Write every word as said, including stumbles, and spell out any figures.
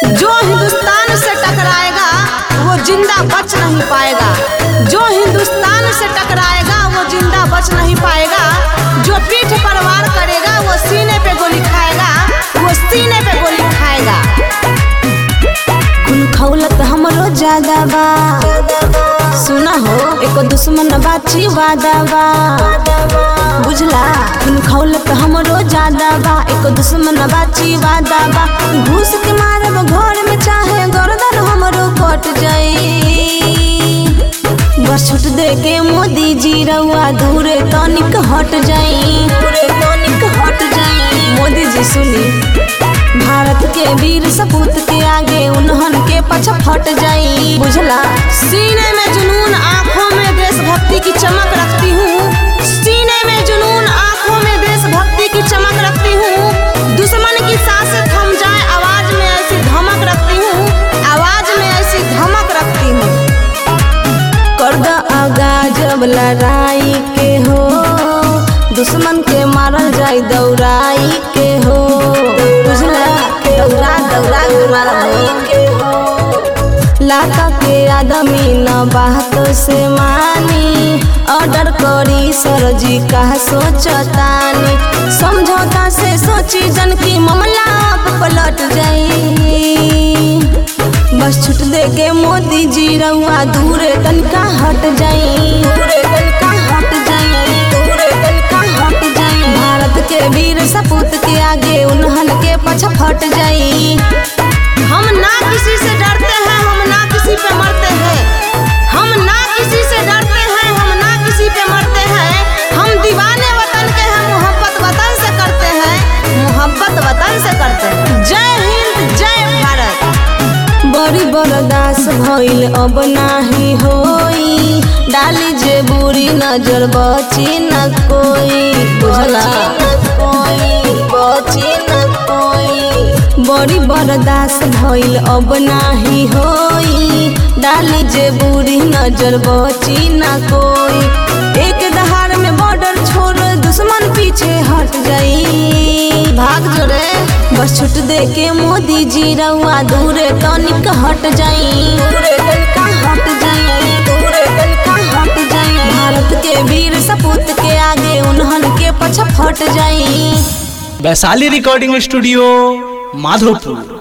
जो हिंदुस्तान से टकराएगा वो जिंदा बच नहीं पाएगा। जो हिंदुस्तान से टकराएगा वो जिंदा बच नहीं पाएगा। जो पीठ पर वार करेगा वो सीने पे गोली खाएगा, वो सीने पे गोली खाएगा। खून खौलत हमरो ज्यादा बा, सुना हो एको दुश्मन बाची वादा बा, बुझला। खून खौलत हमरो ज्यादा बा, एको दुश्मन बाची वादा बा। घूस के मारब घर में चाहे गर्दन हमरो कट जाई। बस छूट दे के मोदी जी रउआ दूरे तनिक हट जाई, दूरे तनिक हट जाई। मोदी जी सुनी, भारत के वीर सपूत के आगे उन्हन के पछा फट जाई, बुझला। सीने में जुनून, आंखों में देशभक्ति की चमक रखती हूँ। सीने में जुनून, आंखों में देशभक्ति की चमक रखती हूँ। दुश्मन की सांसें थम जाए, आवाज में ऐसी धमक रखती हूँ, आवाज में ऐसी धमक रखती हूँ। कर द आगाज अब लड़ाई के हो, दुश्मन के मारल जाई दौड़ाई के हो, बुझला। दौड़ा दौड़ा के मारल के हो। लाका के आदमी न बात से मानी, ऑर्डर करी सरजी का सोचतानी। समझौता से सोची जन की मामला अब पलट जाई। बस छूट दे के मोदी जी रउआ दूरे तनिका हट जाई, दूरे तनिका हट जाई, दूरे तनिका हट जाई। भारत के वीर सपूत के आगे उन्हन के पछा फट जाई। हम ना किसी से डरते हैं, हम ना किसी पे मरते हैं। हम ना किसी से डरते हैं, हम ना किसी पे मरते हैं। हम दीवाने वतन के हैं, मोहब्बत वतन से करते हैं, मोहब्बत वतन से करते हैं। जय हिंद, जय भारत। बड़ी बर्दाश्त भइल अब नाही होई, डाली जे बुरी नजर बची न कोई, बुझला। बची न कोई। बड़ी बर्दाश्त भइल अब नाही होई, डाली जे बुरी नजर बची न कोई। एक दहाड़ में बॉर्डर छोड़ दुश्मन पीछे हट जाई, भाग जो रे। बस छूट दे के मोदी जी रउआ दूरे तनिक हट जाई, दूरे तनिका हट जाई, दूरे तनिका हट जाई। भारत के वीर सपूत के आगे उन्हन के पछा फट जाई। Vaishali recording studio, Madhopur.